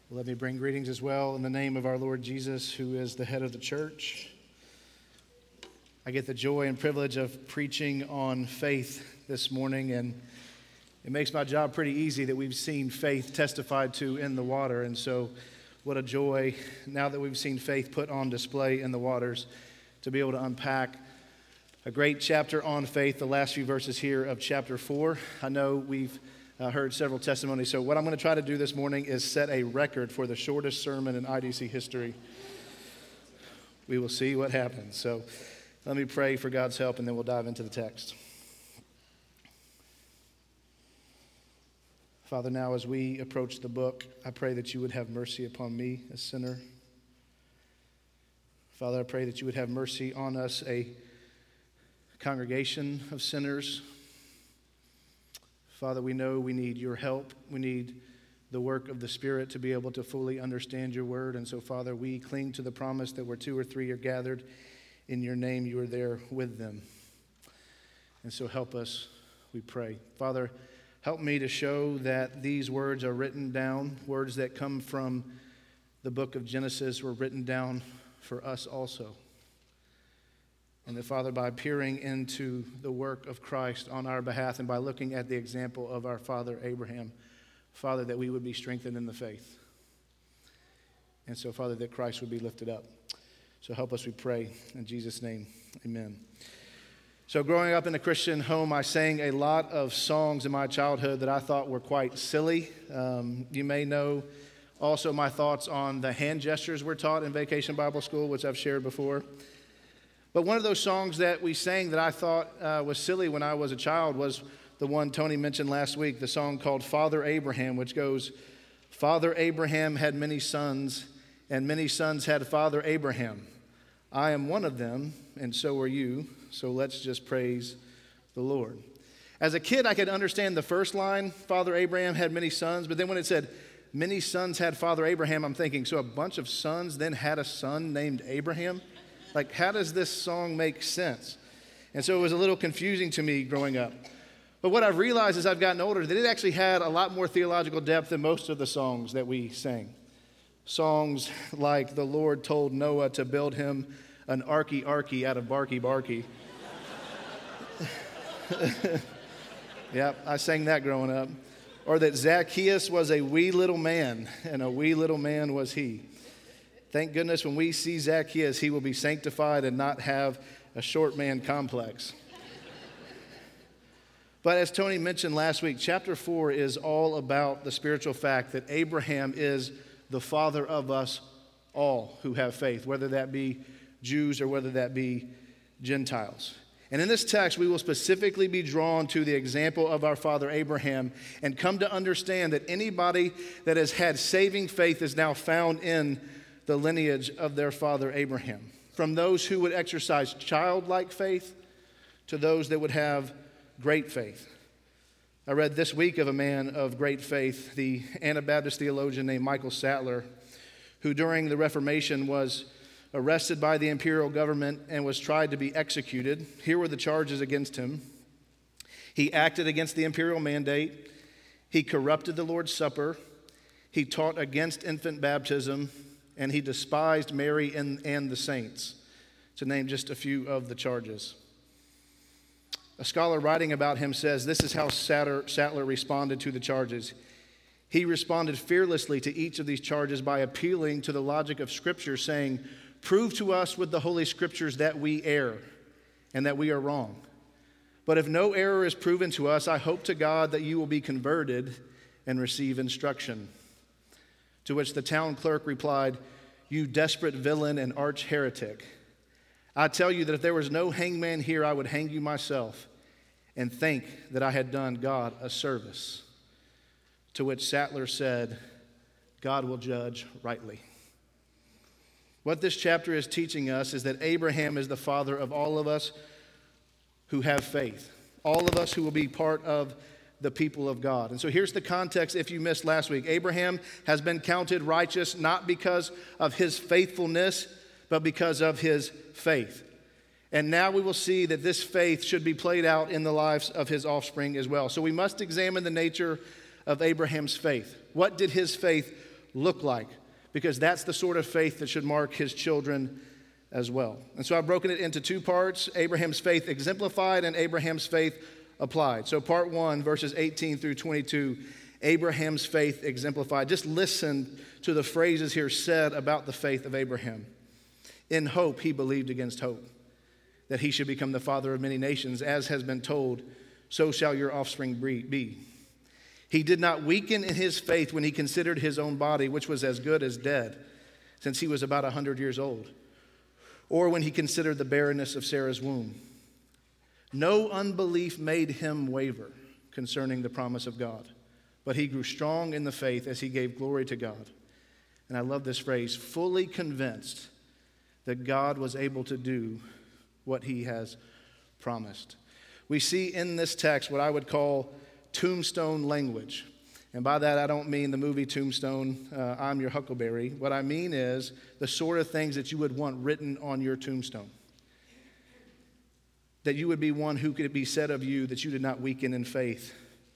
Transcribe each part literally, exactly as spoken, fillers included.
Let me bring greetings as well in the name of our Lord Jesus, who is the head of the church. I get the joy and privilege of preaching on faith this morning, and it makes my job pretty easy that we've seen faith testified to in the water. And so what a joy, now that we've seen faith put on display in the waters, to be able to unpack a great chapter on faith, the last few verses here of chapter four. I know we've uh, heard several testimonies, so what I'm going to try to do this morning is set a record for the shortest sermon in I D C history. We will see what happens. So let me pray for God's help, and then we'll dive into the text. Father, now as we approach the book, I pray that you would have mercy upon me, a sinner. Father, I pray that you would have mercy on us, a congregation of sinners. Father, we know we need your help. We need the work of the Spirit to be able to fully understand your word. And so, Father, we cling to the promise that where two or three are gathered in your name, you are there with them. And so help us, we pray. Father, help me to show that these words are written down. Words that come from the book of Genesis were written down for us also. And that, Father, by peering into the work of Christ on our behalf and by looking at the example of our father Abraham, Father, that we would be strengthened in the faith. And so, Father, that Christ would be lifted up. So help us, we pray. In Jesus' name, amen. So growing up in a Christian home, I sang a lot of songs in my childhood that I thought were quite silly. Um, you may know also my thoughts on the hand gestures we're taught in Vacation Bible School, which I've shared before. But one of those songs that we sang that I thought uh, was silly when I was a child was the one Tony mentioned last week, the song called Father Abraham, which goes, Father Abraham had many sons, and many sons had Father Abraham. I am one of them, and so are you, so let's just praise the Lord. As a kid, I could understand the first line, Father Abraham had many sons, but then when it said, many sons had Father Abraham, I'm thinking, so a bunch of sons then had a son named Abraham? Like, how does this song make sense? And so it was a little confusing to me growing up. But what I've realized as I've gotten older, that it actually had a lot more theological depth than most of the songs that we sang. Songs like the Lord told Noah to build him an arky arky out of barky barky. Yep, I sang that growing up. Or that Zacchaeus was a wee little man, and a wee little man was he. Thank goodness when we see Zacchaeus, he will be sanctified and not have a short man complex. But as Tony mentioned last week, chapter four is all about the spiritual fact that Abraham is the father of us all who have faith, whether that be Jews or whether that be Gentiles. And in this text, we will specifically be drawn to the example of our father Abraham and come to understand that anybody that has had saving faith is now found in the lineage of their father Abraham. From those who would exercise childlike faith to those that would have great faith. I read this week of a man of great faith, the Anabaptist theologian named Michael Sattler, who during the Reformation was arrested by the imperial government and was tried to be executed. Here were the charges against him. He acted against the imperial mandate. He corrupted the Lord's Supper. He taught against infant baptism. And he despised Mary and, and the saints, to name just a few of the charges. A scholar writing about him says this is how Sattler, Sattler responded to the charges. He responded fearlessly to each of these charges by appealing to the logic of Scripture, saying, prove to us with the Holy Scriptures that we err and that we are wrong. But if no error is proven to us, I hope to God that you will be converted and receive instruction. To which the town clerk replied, you desperate villain and arch heretic. I tell you that if there was no hangman here, I would hang you myself and think that I had done God a service. To which Sattler said, God will judge rightly. What this chapter is teaching us is that Abraham is the father of all of us who have faith, all of us who will be part of the people of God. And so here's the context if you missed last week. Abraham has been counted righteous not because of his faithfulness, but because of his faith. And now we will see that this faith should be played out in the lives of his offspring as well. So we must examine the nature of Abraham's faith. What did his faith look like? Because that's the sort of faith that should mark his children as well. And so I've broken it into two parts: Abraham's faith exemplified and Abraham's faith applied. So part one, verses eighteen through twenty-two, Abraham's faith exemplified. Just listen to the phrases here said about the faith of Abraham. In hope, he believed against hope, that he should become the father of many nations, as has been told, so shall your offspring be. He did not weaken in his faith when he considered his own body, which was as good as dead, since he was about a hundred years old, or when he considered the barrenness of Sarah's womb. No unbelief made him waver concerning the promise of God, but he grew strong in the faith as he gave glory to God. And I love this phrase, fully convinced that God was able to do what he has promised. We see in this text what I would call tombstone language. And by that, I don't mean the movie Tombstone, uh, I'm your Huckleberry. What I mean is the sort of things that you would want written on your tombstone. That you would be one who could be said of you that you did not weaken in faith,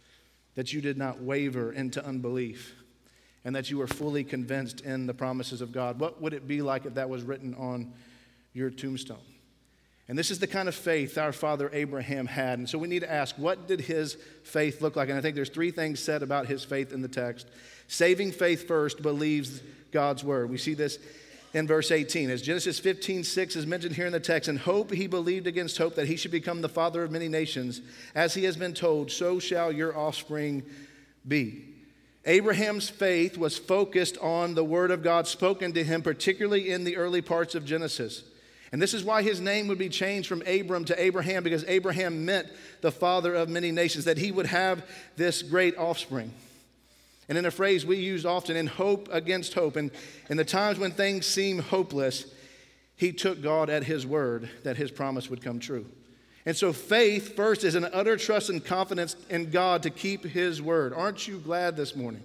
that you did not waver into unbelief, and that you were fully convinced in the promises of God. What would it be like if that was written on your tombstone? And this is the kind of faith our father Abraham had. And so we need to ask, what did his faith look like? And I think there's three things said about his faith in the text. Saving faith first believes God's word. We see this in verse eighteen. As Genesis fifteen six is mentioned here in the text, in hope he believed against hope that he should become the father of many nations. As he has been told, so shall your offspring be. Abraham's faith was focused on the word of God spoken to him, particularly in the early parts of Genesis. And this is why his name would be changed from Abram to Abraham, because Abraham meant the father of many nations, that he would have this great offspring. And in a phrase we use often, in hope against hope, and in the times when things seem hopeless, he took God at his word that his promise would come true. And so faith first is an utter trust and confidence in God to keep his word. Aren't you glad this morning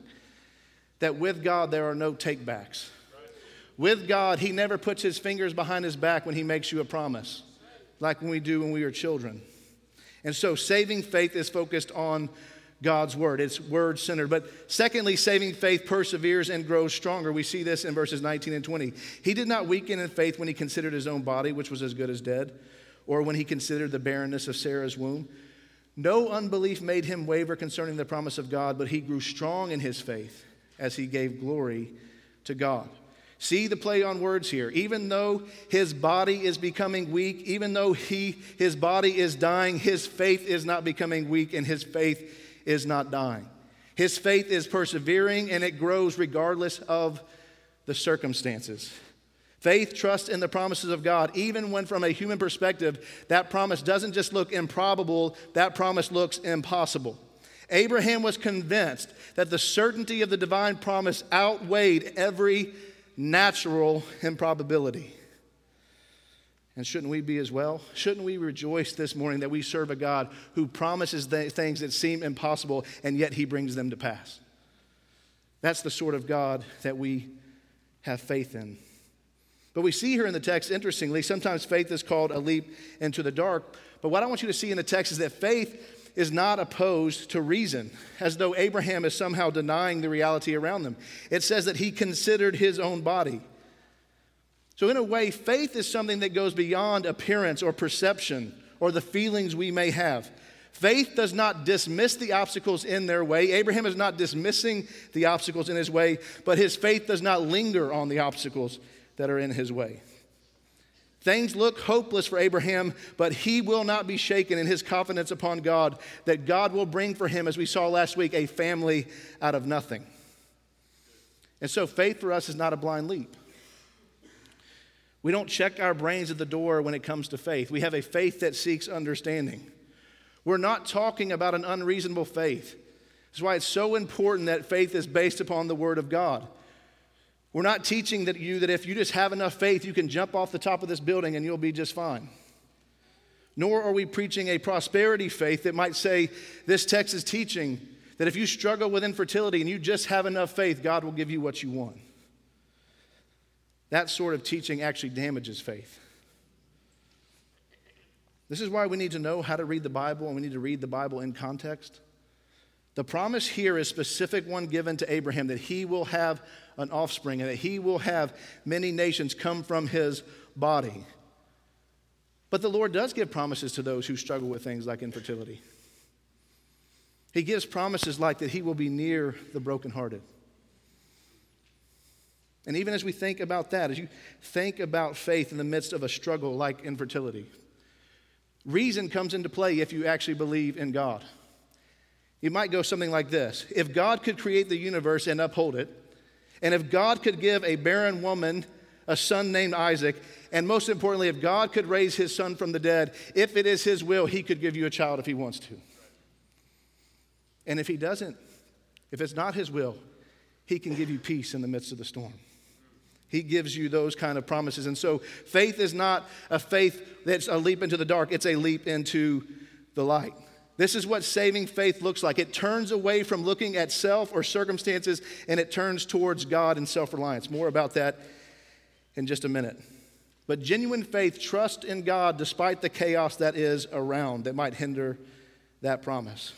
that with God there are no takebacks? With God, he never puts his fingers behind his back when he makes you a promise, like when we do when we are children. And so saving faith is focused on God's word. It's word-centered. But secondly, saving faith perseveres and grows stronger. We see this in verses nineteen and twenty. He did not weaken in faith when he considered his own body, which was as good as dead, or when he considered the barrenness of Sarah's womb. No unbelief made him waver concerning the promise of God, but he grew strong in his faith as he gave glory to God. See the play on words here. Even though his body is becoming weak, even though he, his body is dying, his faith is not becoming weak and his faith is not dying. His faith is persevering and it grows regardless of the circumstances. Faith trusts in the promises of God, even when from a human perspective, that promise doesn't just look improbable, that promise looks impossible. Abraham was convinced that the certainty of the divine promise outweighed every natural improbability. And shouldn't we be as well? Shouldn't we rejoice this morning that we serve a God who promises th- things that seem impossible and yet he brings them to pass? That's the sort of God that we have faith in. But we see here in the text, interestingly, sometimes faith is called a leap into the dark. But what I want you to see in the text is that faith is not opposed to reason, as though Abraham is somehow denying the reality around them. It says that he considered his own body. So in a way, faith is something that goes beyond appearance or perception or the feelings we may have. Faith does not dismiss the obstacles in their way. Abraham is not dismissing the obstacles in his way, but his faith does not linger on the obstacles that are in his way. Things look hopeless for Abraham, but he will not be shaken in his confidence upon God that God will bring for him, as we saw last week, a family out of nothing. And so faith for us is not a blind leap. We don't check our brains at the door when it comes to faith. We have a faith that seeks understanding. We're not talking about an unreasonable faith. That's why it's so important that faith is based upon the Word of God. We're not teaching that you that if you just have enough faith, you can jump off the top of this building and you'll be just fine. Nor are we preaching a prosperity faith that might say, this text is teaching that if you struggle with infertility and you just have enough faith, God will give you what you want. That sort of teaching actually damages faith. This is why we need to know how to read the Bible, and we need to read the Bible in context The promise here is a specific one given to Abraham, that he will have an offspring and that he will have many nations come from his body. But the Lord does give promises to those who struggle with things like infertility. He gives promises like that he will be near the brokenhearted. And even as we think about that, as you think about faith in the midst of a struggle like infertility, reason comes into play if you actually believe in God. You might go something like this. If God could create the universe and uphold it, and if God could give a barren woman a son named Isaac, and most importantly, if God could raise his son from the dead, if it is his will, he could give you a child if he wants to. And if he doesn't, if it's not his will, he can give you peace in the midst of the storm. He gives you those kind of promises. And so faith is not a faith that's a leap into the dark. It's a leap into the light. This is what saving faith looks like. It turns away from looking at self or circumstances, and it turns towards God and self-reliance. More about that in just a minute. But genuine faith trusts in God despite the chaos that is around that might hinder that promise.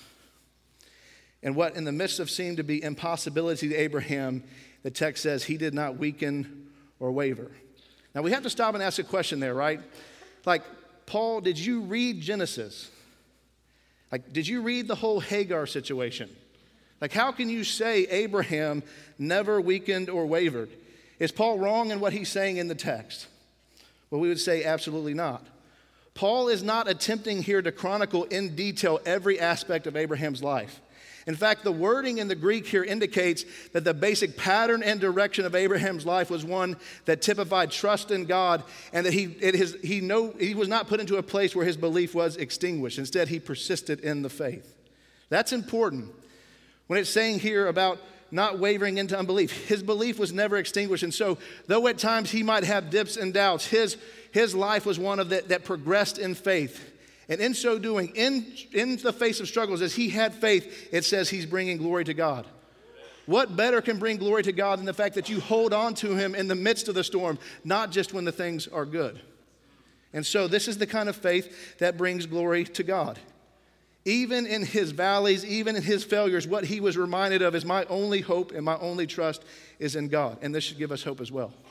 And what in the midst of seemed to be impossibility to Abraham, the text says he did not weaken or waver. Now we have to stop and ask a question there, right? Like, Paul, did you read Genesis? Like, did you read the whole Hagar situation? Like, how can you say Abraham never weakened or wavered? Is Paul wrong in what he's saying in the text? Well, we would say absolutely not. Paul is not attempting here to chronicle in detail every aspect of Abraham's life. In fact, the wording in the Greek here indicates that the basic pattern and direction of Abraham's life was one that typified trust in God, and that he, it is, he, know, he was not put into a place where his belief was extinguished. Instead, he persisted in the faith. That's important. When it's saying here about not wavering into unbelief, his belief was never extinguished. And so, though at times he might have dips and doubts, his, his life was one of that, that progressed in faith. And in so doing, in, in the face of struggles, as he had faith, it says he's bringing glory to God. What better can bring glory to God than the fact that you hold on to him in the midst of the storm, not just when the things are good? And so this is the kind of faith that brings glory to God. Even in his valleys, even in his failures, what he was reminded of is my only hope and my only trust is in God. And this should give us hope as well.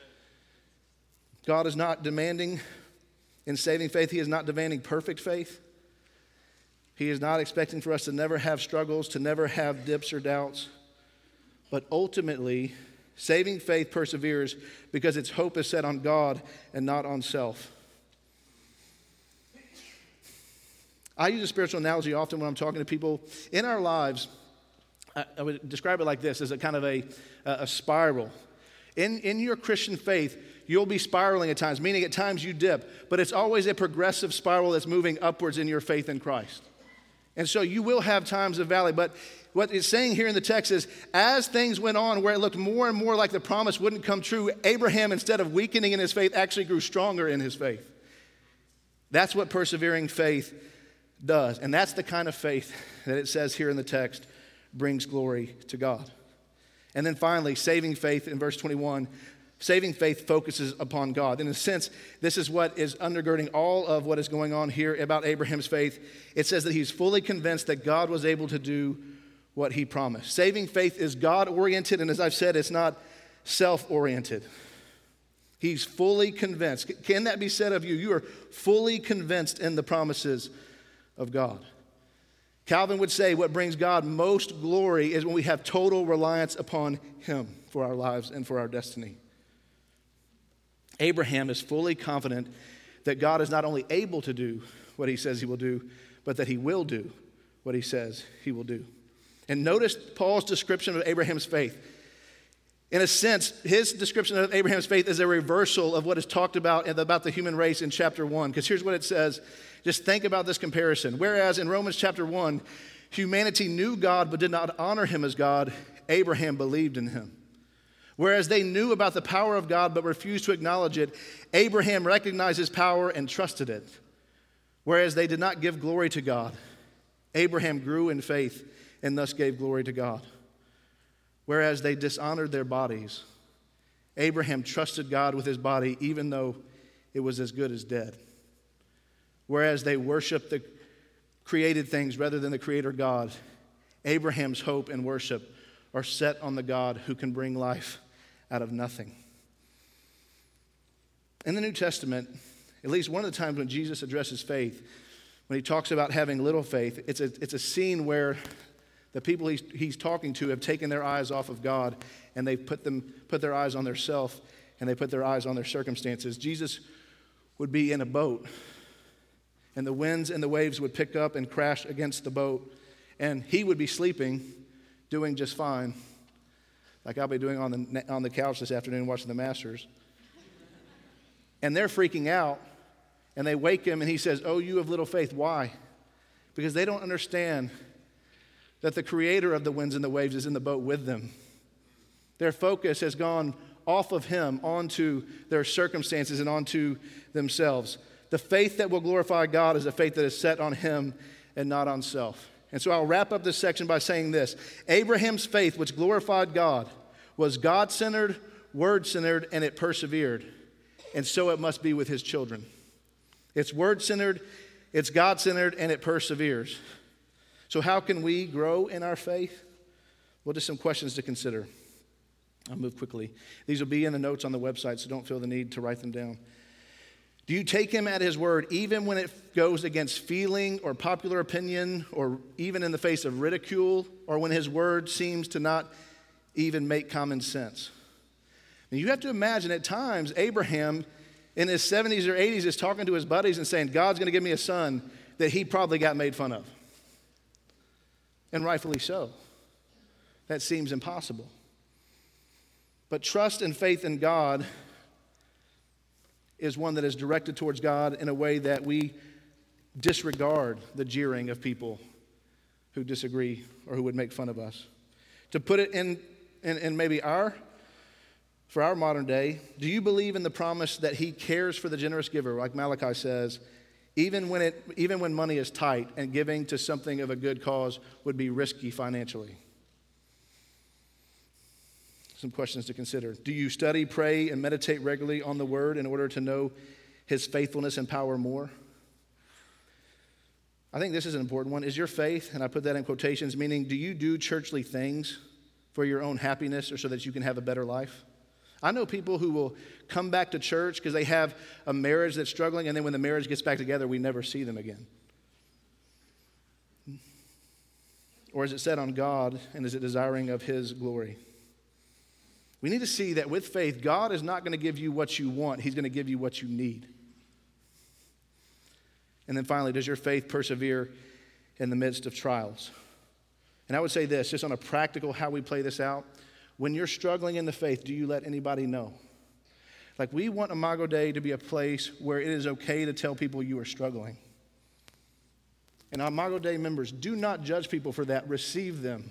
God is not demanding in saving faith, he is not demanding perfect faith. He is not expecting for us to never have struggles, to never have dips or doubts. But ultimately, saving faith perseveres because its hope is set on God and not on self. I use a spiritual analogy often when I'm talking to people. In our lives, I, I would describe it like this, as a kind of a, a spiral. In, in your Christian faith, you'll be spiraling at times, meaning at times you dip, but it's always a progressive spiral that's moving upwards in your faith in Christ. And so you will have times of valley, but what it's saying here in the text is, as things went on where it looked more and more like the promise wouldn't come true, Abraham, instead of weakening in his faith, actually grew stronger in his faith. That's what persevering faith does. And that's the kind of faith that it says here in the text brings glory to God. And then finally, saving faith in verse twenty-one, saving faith focuses upon God. In a sense, this is what is undergirding all of what is going on here about Abraham's faith. It says that he's fully convinced that God was able to do what he promised. Saving faith is God-oriented, and as I've said, it's not self-oriented. He's fully convinced. Can that be said of you? You are fully convinced in the promises of God. Calvin would say what brings God most glory is when we have total reliance upon him for our lives and for our destiny. Abraham is fully confident that God is not only able to do what he says he will do, but that he will do what he says he will do. And notice Paul's description of Abraham's faith. In a sense, his description of Abraham's faith is a reversal of what is talked about about the human race in chapter one. Because here's what it says. Just think about this comparison. Whereas in Romans chapter one, humanity knew God but did not honor him as God, Abraham believed in him. Whereas they knew about the power of God but refused to acknowledge it, Abraham recognized his power and trusted it. Whereas they did not give glory to God, Abraham grew in faith and thus gave glory to God. Whereas they dishonored their bodies, Abraham trusted God with his body even though it was as good as dead. Whereas they worshiped the created things rather than the Creator God, Abraham's hope and worship are set on the God who can bring life out of nothing. In the New Testament, at least one of the times when Jesus addresses faith, when he talks about having little faith, it's a, it's a scene where the people he's, he's talking to have taken their eyes off of God and they've put, them, put their eyes on their self and they put their eyes on their circumstances. Jesus would be in a boat and the winds and the waves would pick up and crash against the boat and he would be sleeping, doing just fine, like I'll be doing on the, on the couch this afternoon watching the Masters. And they're freaking out, and they wake him, and he says, "Oh, you of little faith." Why? Because they don't understand that the creator of the winds and the waves is in the boat with them. Their focus has gone off of him onto their circumstances and onto themselves. The faith that will glorify God is a faith that is set on him and not on self. And so I'll wrap up this section by saying this. Abraham's faith, which glorified God, was God-centered, word-centered, and it persevered. And so it must be with his children. It's word-centered, it's God-centered, and it perseveres. So how can we grow in our faith? Well, just some questions to consider. I'll move quickly. These will be in the notes on the website, so don't feel the need to write them down. Do you take him at his word even when it goes against feeling or popular opinion or even in the face of ridicule or when his word seems to not even make common sense? And you have to imagine at times Abraham in his seventies or eighties is talking to his buddies and saying, God's going to give me a son, that he probably got made fun of. And rightfully so. That seems impossible. But trust and faith in God is one that is directed towards God in a way that we disregard the jeering of people who disagree or who would make fun of us. To put it in, in, in maybe our, for our modern day, do you believe in the promise that he cares for the generous giver, like Malachi says, even when, it, even when money is tight and giving to something of a good cause would be risky financially? Some questions to consider. Do you study, pray, and meditate regularly on the word in order to know his faithfulness and power more? I think this is an important one. Is your faith, and I put that in quotations, meaning do you do churchly things for your own happiness or so that you can have a better life? I know people who will come back to church because they have a marriage that's struggling, and then when the marriage gets back together, we never see them again. Or is it set on God, and is it desiring of his glory? We need to see that with faith, God is not going to give you what you want. He's going to give you what you need. And then finally, does your faith persevere in the midst of trials? And I would say this, just on a practical how we play this out. When you're struggling in the faith, do you let anybody know? Like, we want Imago Dei to be a place where it is okay to tell people you are struggling. And Imago Dei members, do not judge people for that. Receive them.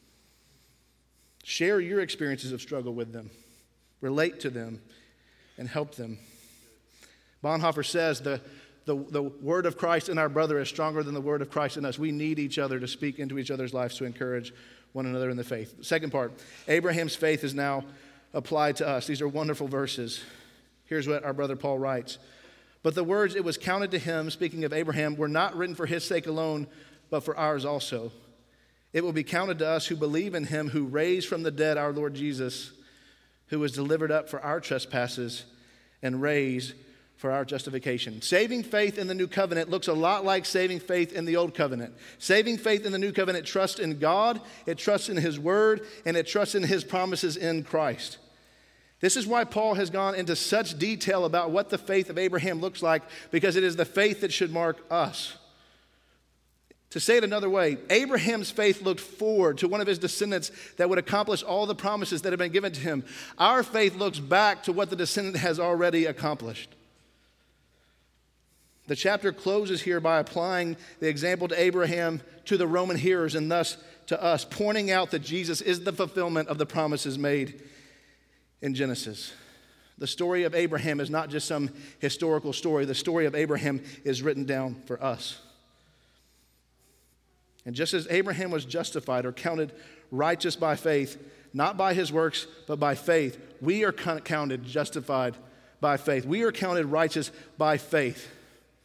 Share your experiences of struggle with them. Relate to them and help them. Bonhoeffer says the, the, the word of Christ in our brother is stronger than the word of Christ in us. We need each other to speak into each other's lives to encourage one another in the faith. Second part, Abraham's faith is now applied to us. These are wonderful verses. Here's what our brother Paul writes. But the words it was counted to him, speaking of Abraham, were not written for his sake alone, but for ours also. It will be counted to us who believe in him who raised from the dead our Lord Jesus, who was delivered up for our trespasses and raised for our justification. Saving faith in the new covenant looks a lot like saving faith in the old covenant. Saving faith in the new covenant trusts in God, it trusts in his word, and it trusts in his promises in Christ. This is why Paul has gone into such detail about what the faith of Abraham looks like, because it is the faith that should mark us. To say it another way, Abraham's faith looked forward to one of his descendants that would accomplish all the promises that have been given to him. Our faith looks back to what the descendant has already accomplished. The chapter closes here by applying the example to Abraham to the Roman hearers and thus to us, pointing out that Jesus is the fulfillment of the promises made in Genesis. The story of Abraham is not just some historical story. The story of Abraham is written down for us. And just as Abraham was justified or counted righteous by faith, not by his works, but by faith, we are counted justified by faith. We are counted righteous by faith.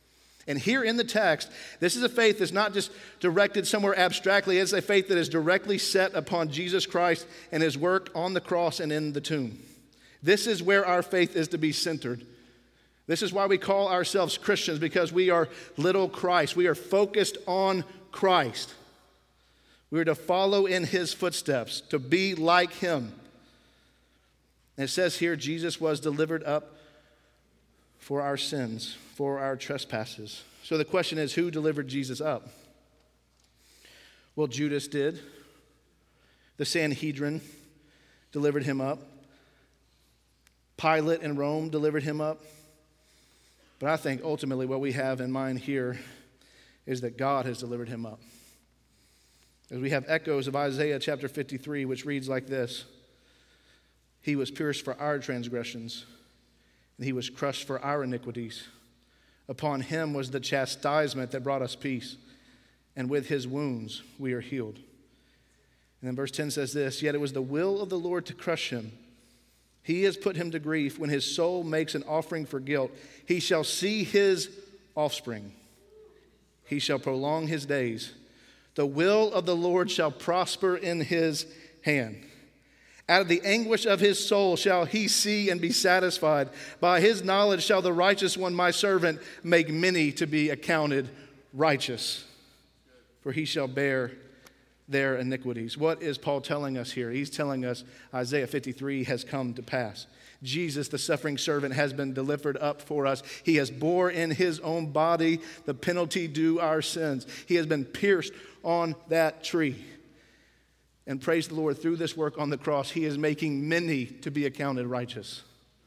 And here in the text, this is a faith that's not just directed somewhere abstractly. It's a faith that is directly set upon Jesus Christ and his work on the cross and in the tomb. This is where our faith is to be centered. This is why we call ourselves Christians, because we are little Christ. We are focused on Christ. We are to follow in his footsteps, to be like him. And it says here, Jesus was delivered up for our sins, for our trespasses. So the question is, who delivered Jesus up? Well, Judas did. The Sanhedrin delivered him up. Pilate in Rome delivered him up. But I think ultimately what we have in mind here is that God has delivered him up. As we have echoes of Isaiah chapter fifty-three, which reads like this: He was pierced for our transgressions, and he was crushed for our iniquities. Upon him was the chastisement that brought us peace, and with his wounds we are healed. And then verse ten says this: Yet it was the will of the Lord to crush him. He has put him to grief. When his soul makes an offering for guilt, he shall see his offspring. He shall prolong his days. The will of the Lord shall prosper in his hand. Out of the anguish of his soul shall he see and be satisfied. By his knowledge shall the righteous one, my servant, make many to be accounted righteous. For he shall bear their iniquities. What is Paul telling us here? He's telling us Isaiah fifty-three has come to pass. Jesus, the suffering servant, has been delivered up for us. He has bore in his own body the penalty due our sins. He has been pierced on that tree. And praise the Lord, through this work on the cross, he is making many to be accounted righteous.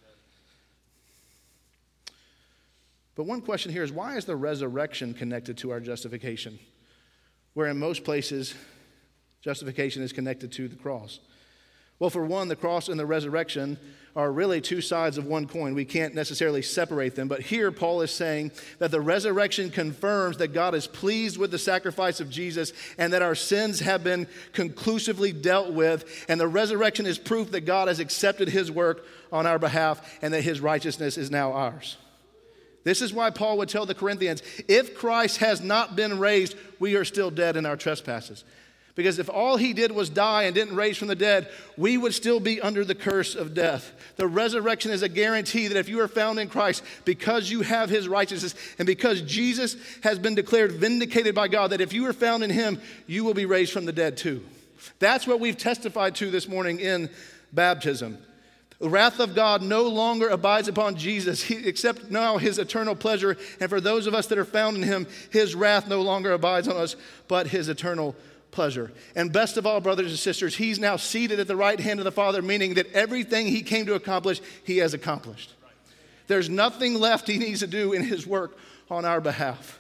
But one question here is, why is the resurrection connected to our justification? Where in most places, justification is connected to the cross. Well, for one, the cross and the resurrection are really two sides of one coin. We can't necessarily separate them. But here, Paul is saying that the resurrection confirms that God is pleased with the sacrifice of Jesus and that our sins have been conclusively dealt with. And the resurrection is proof that God has accepted his work on our behalf and that his righteousness is now ours. This is why Paul would tell the Corinthians, if Christ has not been raised, we are still dead in our trespasses. Because if all he did was die and didn't raise from the dead, we would still be under the curse of death. The resurrection is a guarantee that if you are found in Christ, because you have his righteousness and because Jesus has been declared vindicated by God, that if you are found in him, you will be raised from the dead too. That's what we've testified to this morning in baptism. The wrath of God no longer abides upon Jesus, he, except now his eternal pleasure. And for those of us that are found in him, his wrath no longer abides on us, but his eternal pleasure. And best of all, brothers and sisters, he's now seated at the right hand of the Father, meaning that everything he came to accomplish, he has accomplished. There's nothing left he needs to do in his work on our behalf.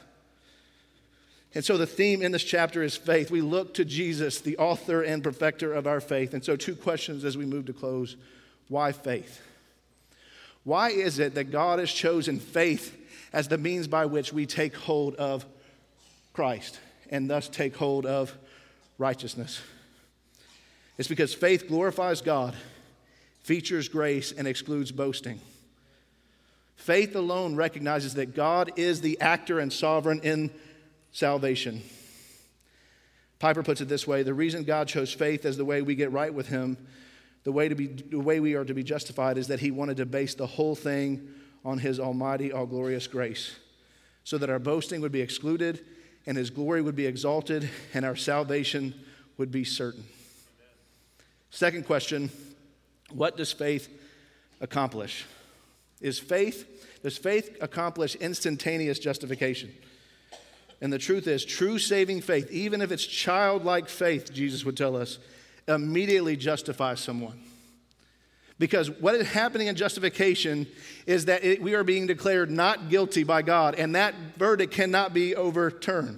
And so the theme in this chapter is faith. We look to Jesus, the author and perfecter of our faith. And so two questions as we move to close. Why faith? Why is it that God has chosen faith as the means by which we take hold of Christ and thus take hold of righteousness? It's because faith glorifies God, features grace, and excludes boasting. Faith alone recognizes that God is the actor and sovereign in salvation. Piper puts it this way: the reason God chose faith as the way we get right with him, the way to be, the way we are to be justified, is that he wanted to base the whole thing on his almighty, all-glorious grace, so that our boasting would be excluded and his glory would be exalted and our salvation would be certain. Second question, what does faith accomplish? Is faith, does faith accomplish instantaneous justification? And the truth is, true saving faith, even if it's childlike faith, Jesus would tell us, immediately justifies someone. Because what is happening in justification is that it, we are being declared not guilty by God, and that verdict cannot be overturned.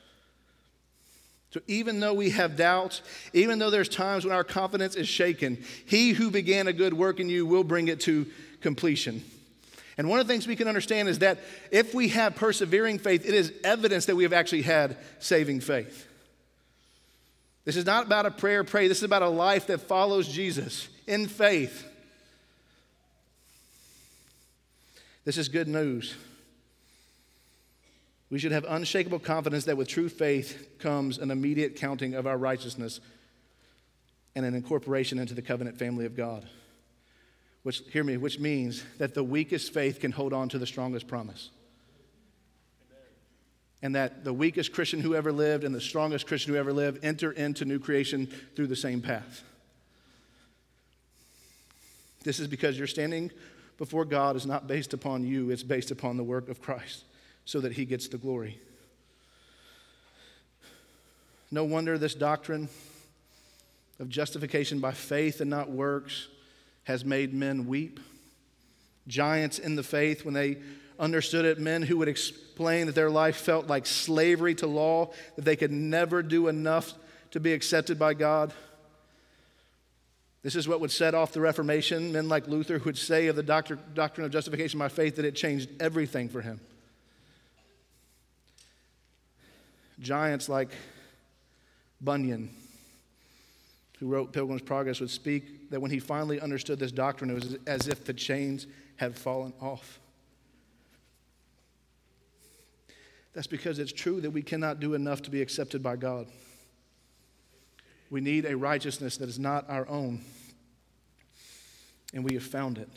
So even though we have doubts, even though there's times when our confidence is shaken, he who began a good work in you will bring it to completion. And one of the things we can understand is that if we have persevering faith, it is evidence that we have actually had saving faith. This is not about a prayer pray. This is about a life that follows Jesus in faith. This is good news. We should have unshakable confidence that with true faith comes an immediate counting of our righteousness and an incorporation into the covenant family of God. Which, hear me, which means that the weakest faith can hold on to the strongest promise. Amen. And that the weakest Christian who ever lived and the strongest Christian who ever lived enter into new creation through the same path. This is because your standing before God is not based upon you, it's based upon the work of Christ, so that he gets the glory. No wonder this doctrine of justification by faith and not works has made men weep. Giants in the faith, when they understood it, men who would explain that their life felt like slavery to law, that they could never do enough to be accepted by God. This is what would set off the Reformation. Men like Luther would say of the doctor, doctrine of justification by faith that it changed everything for him. Giants like Bunyan, who wrote Pilgrim's Progress, would speak that when he finally understood this doctrine, it was as if the chains had fallen off. That's because it's true that we cannot do enough to be accepted by God. We need a righteousness that is not our own, and we have found it.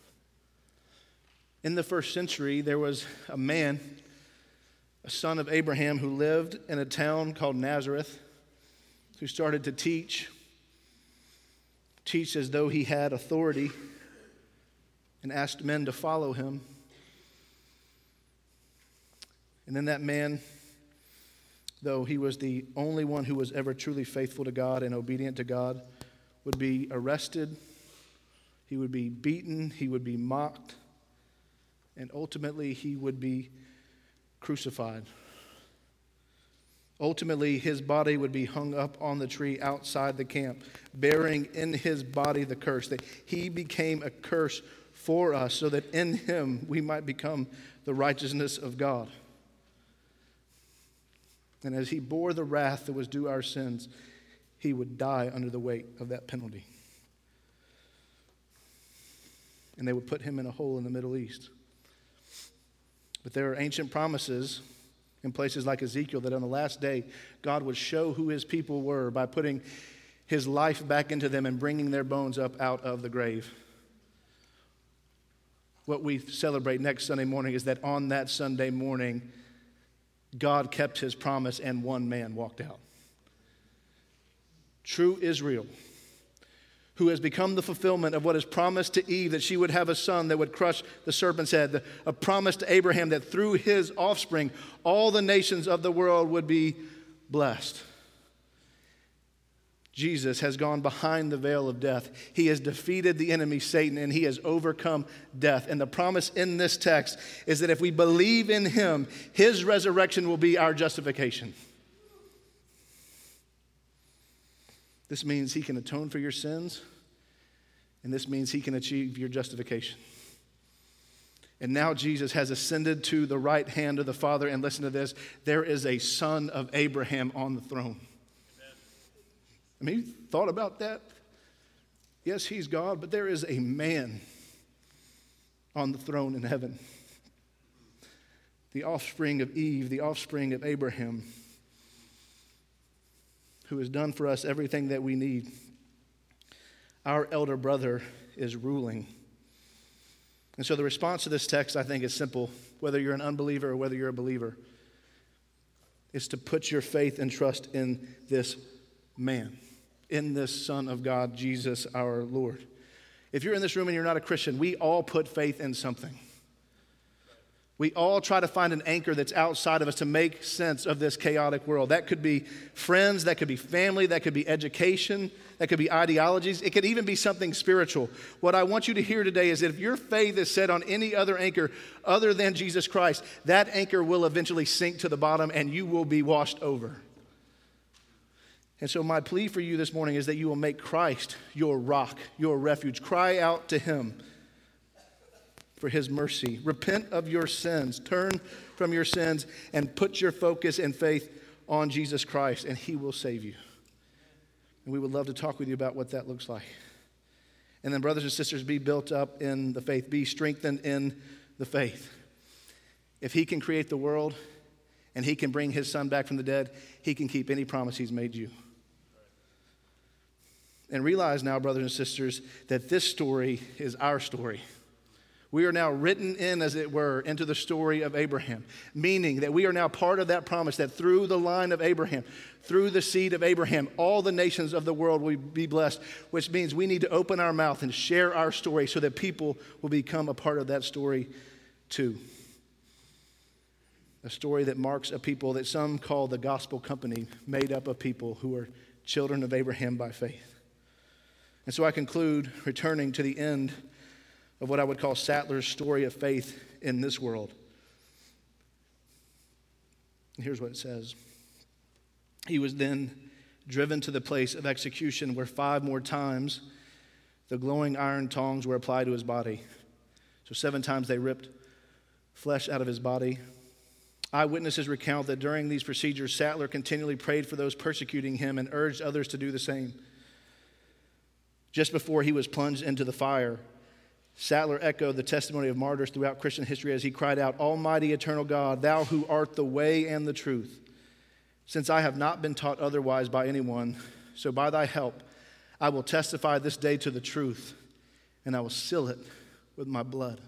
In the first century, there was a man, a son of Abraham, who lived in a town called Nazareth, who started to teach, teach as though he had authority, and asked men to follow him. And then that man, though he was the only one who was ever truly faithful to God and obedient to God, would be arrested, he would be beaten, he would be mocked, and ultimately he would be crucified. Ultimately, his body would be hung up on the tree outside the camp, bearing in his body the curse, that he became a curse for us so that in him we might become the righteousness of God. And as he bore the wrath that was due our sins, he would die under the weight of that penalty. And they would put him in a hole in the Middle East. But there are ancient promises in places like Ezekiel that on the last day, God would show who his people were by putting his life back into them and bringing their bones up out of the grave. What we celebrate next Sunday morning is that on that Sunday morning, God kept his promise and one man walked out. True Israel, who has become the fulfillment of what is promised to Eve, that she would have a son that would crush the serpent's head, the, a promise to Abraham that through his offspring, all the nations of the world would be blessed. Jesus has gone behind the veil of death. He has defeated the enemy, Satan, and he has overcome death. And the promise in this text is that if we believe in him, his resurrection will be our justification. This means he can atone for your sins, and this means he can achieve your justification. And now Jesus has ascended to the right hand of the Father, and listen to this, there is a son of Abraham on the throne. I mean, you thought about that? Yes, he's God, but there is a man on the throne in heaven. The offspring of Eve, the offspring of Abraham, who has done for us everything that we need. Our elder brother is ruling. And so the response to this text, I think, is simple. Whether you're an unbeliever or whether you're a believer, is to put your faith and trust in this man, in this Son of God, Jesus our Lord. If you're in this room and you're not a Christian, we all put faith in something. We all try to find an anchor that's outside of us to make sense of this chaotic world. That could be friends, that could be family, that could be education, that could be ideologies. It could even be something spiritual. What I want you to hear today is that if your faith is set on any other anchor other than Jesus Christ, that anchor will eventually sink to the bottom and you will be washed over. And so my plea for you this morning is that you will make Christ your rock, your refuge. Cry out to him for his mercy. Repent of your sins. Turn from your sins and put your focus and faith on Jesus Christ, and he will save you. And we would love to talk with you about what that looks like. And then, brothers and sisters, be built up in the faith. Be strengthened in the faith. If he can create the world, and he can bring his son back from the dead, he can keep any promise he's made you. And realize now, brothers and sisters, that this story is our story. We are now written in, as it were, into the story of Abraham, meaning that we are now part of that promise that through the line of Abraham, through the seed of Abraham, all the nations of the world will be blessed, which means we need to open our mouth and share our story so that people will become a part of that story too. A story that marks a people that some call the gospel company, made up of people who are children of Abraham by faith. And so I conclude returning to the end of what I would call Sattler's story of faith in this world. And here's what it says. He was then driven to the place of execution where five more times the glowing iron tongs were applied to his body. So seven times they ripped flesh out of his body. Eyewitnesses recount that during these procedures, Sattler continually prayed for those persecuting him and urged others to do the same. Just before he was plunged into the fire, Sattler echoed the testimony of martyrs throughout Christian history as he cried out, "Almighty eternal God, thou who art the way and the truth, since I have not been taught otherwise by anyone, so by thy help I will testify this day to the truth, and I will seal it with my blood."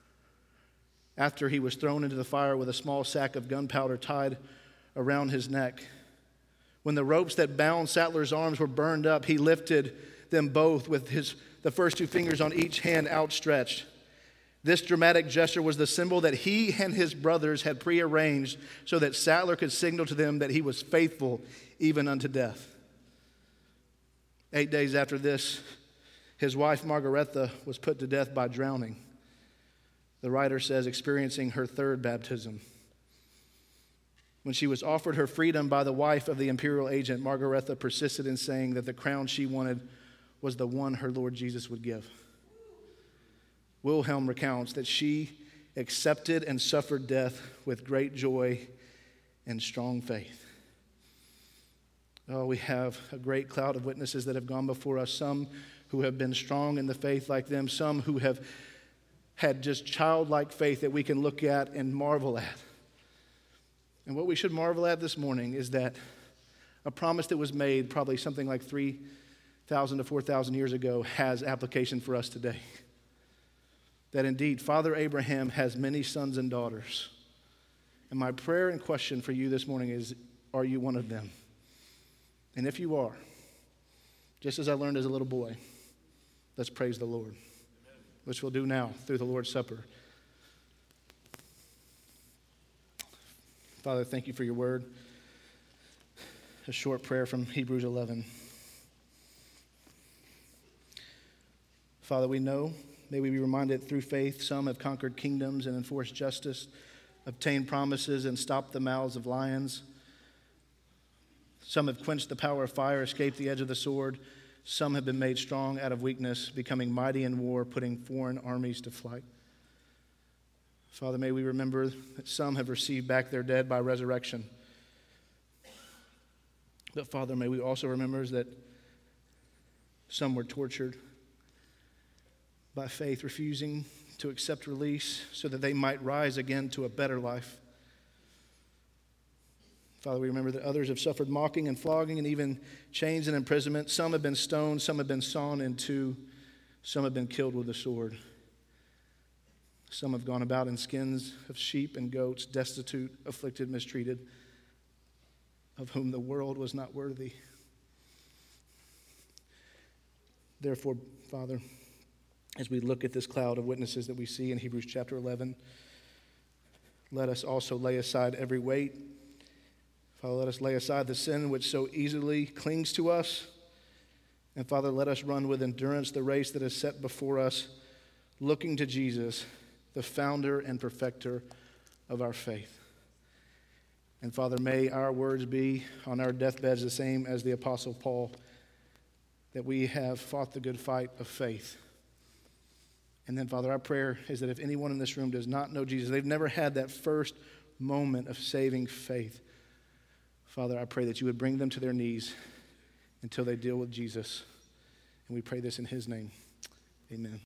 After he was thrown into the fire with a small sack of gunpowder tied around his neck, when the ropes that bound Sattler's arms were burned up, he lifted them both with his the first two fingers on each hand outstretched. This dramatic gesture was the symbol that he and his brothers had prearranged so that Sattler could signal to them that he was faithful even unto death. Eight days after this, his wife Margaretha was put to death by drowning. The writer says, experiencing her third baptism. When she was offered her freedom by the wife of the imperial agent, Margaretha persisted in saying that the crown she wanted was the one her Lord Jesus would give. Wilhelm recounts that she accepted and suffered death with great joy and strong faith. Oh, we have a great cloud of witnesses that have gone before us, some who have been strong in the faith like them, some who have had just childlike faith that we can look at and marvel at. And what we should marvel at this morning is that a promise that was made probably something like three thousand to four thousand years ago has application for us today. That indeed, Father Abraham has many sons and daughters. And my prayer and question for you this morning is, are you one of them? And if you are, just as I learned as a little boy, let's praise the Lord, which we'll do now through the Lord's Supper. Father, thank you for your word. A short prayer from Hebrews eleven. Father, we know, may we be reminded through faith, some have conquered kingdoms and enforced justice, obtained promises and stopped the mouths of lions. Some have quenched the power of fire, escaped the edge of the sword. Some have been made strong out of weakness, becoming mighty in war, putting foreign armies to flight. Father, may we remember that some have received back their dead by resurrection. But Father, may we also remember that some were tortured by faith, refusing to accept release so that they might rise again to a better life. Father, we remember that others have suffered mocking and flogging and even chains and imprisonment. Some have been stoned, some have been sawn in two, some have been killed with a sword. Some have gone about in skins of sheep and goats, destitute, afflicted, mistreated, of whom the world was not worthy. Therefore, Father, as we look at this cloud of witnesses that we see in Hebrews chapter eleven, let us also lay aside every weight. Father, let us lay aside the sin which so easily clings to us. And Father, let us run with endurance the race that is set before us, looking to Jesus, the founder and perfecter of our faith. And Father, may our words be on our deathbeds the same as the Apostle Paul, that we have fought the good fight of faith. And then, Father, our prayer is that if anyone in this room does not know Jesus, they've never had that first moment of saving faith, Father, I pray that you would bring them to their knees until they deal with Jesus. And we pray this in his name. Amen.